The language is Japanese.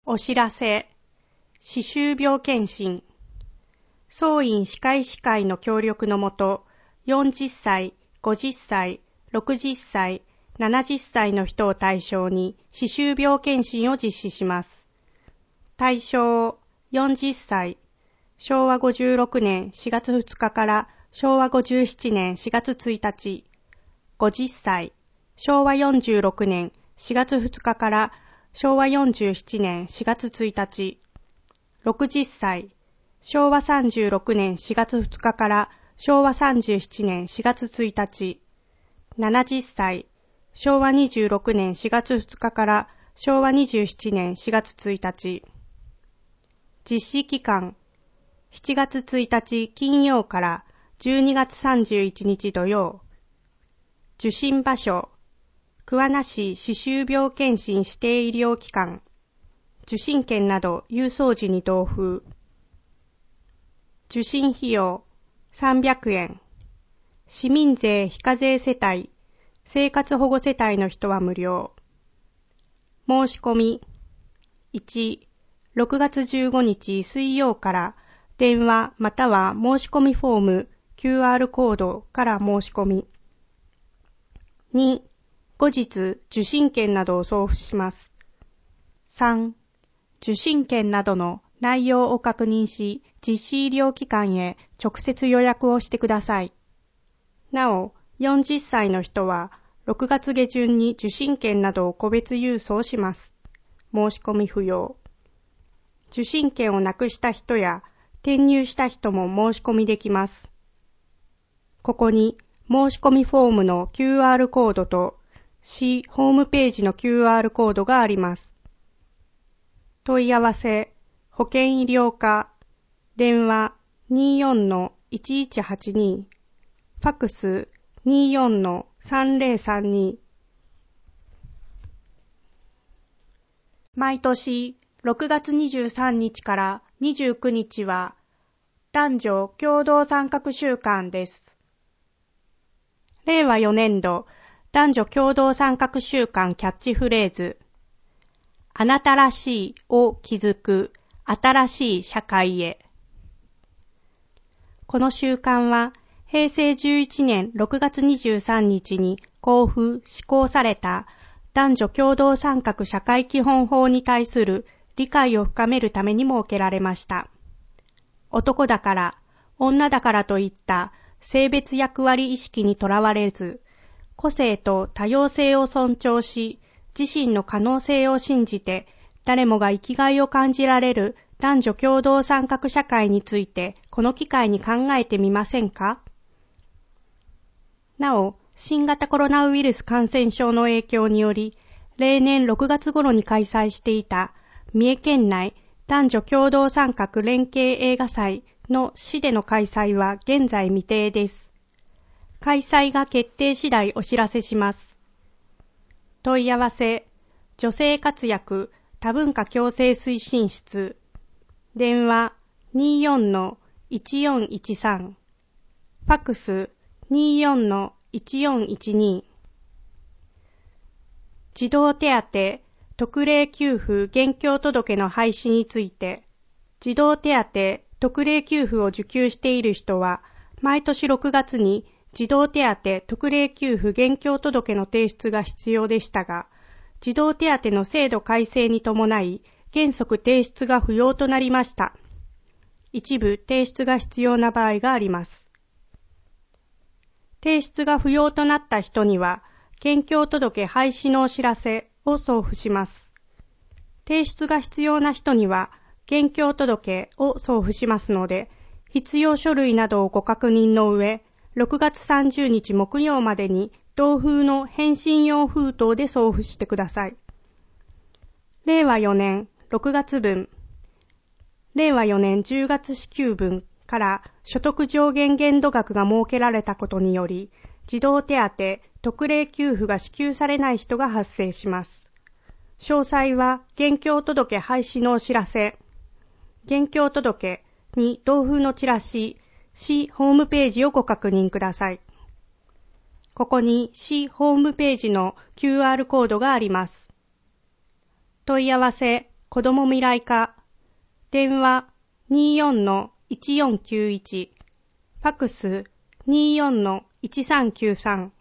お知らせ、歯周病検診。総院歯科医師会の協力のもと、40歳、50歳、60歳、70歳の人を対象に歯周病検診を実施します。対象、40歳、昭和56年4月2日から昭和57年4月1日、50歳、昭和46年4月2日から昭和47年4月1日、60歳、昭和36年4月2日から昭和37年4月1日、70歳、昭和26年4月2日から昭和27年4月1日。実施期間、7月1日金曜から12月31日土曜。受診場所、桑名市歯周病検診指定医療機関。受診券など郵送時に同封。受診費用300円。市民税非課税世帯、生活保護世帯の人は無料。申し込み1、6月15日水曜から電話または申し込みフォーム QR コードから申し込み。2、後日受診券などを送付します。3、受診券などの内容を確認し、実施医療機関へ直接予約をしてください。なお、40歳の人は6月下旬に受診券などを個別郵送します。申し込み不要。受診券をなくした人や転入した人も申し込みできます。ここに申し込みフォームの QR コードと市ホームページの QR コードがあります。問い合わせ、保健医療課、電話 24-1182、ファクス 24-3032。毎年6月23日から29日は男女共同参画週間です。令和4年度男女共同参画週間キャッチフレーズ、あなたらしいを築く新しい社会へ。この週間は平成11年6月23日に公布・施行された男女共同参画社会基本法に対する理解を深めるために設けられました。男だから、女だからといった性別役割意識にとらわれず、個性と多様性を尊重し、自身の可能性を信じて、誰もが生きがいを感じられる男女共同参画社会について、この機会に考えてみませんか？なお、新型コロナウイルス感染症の影響により、例年6月頃に開催していた三重県内男女共同参画連携映画祭の市での開催は現在未定です。開催が決定次第お知らせします。問い合わせ、女性活躍多文化共生推進室、電話 24-1413、ファクス 24-1412。児童手当特例給付現況届の廃止について、児童手当特例給付を受給している人は、毎年6月に児童手当特例給付現況届の提出が必要でしたが、児童手当の制度改正に伴い、原則提出が不要となりました。一部提出が必要な場合があります。提出が不要となった人には、現況届廃止のお知らせを送付します。提出が必要な人には、現況届を送付しますので、必要書類などをご確認の上、6月30日木曜までに同封の返信用封筒で送付してください。令和4年6月分、令和4年10月支給分から所得上限限度額が設けられたことにより、児童手当特例給付が支給されない人が発生します。詳細は現況届廃止のお知らせ、現況届に同封のチラシ、市ホームページをご確認ください。ここに市ホームページの QR コードがあります。問い合わせ、 子ども未来課、電話 24-1491、ファクス 24-1393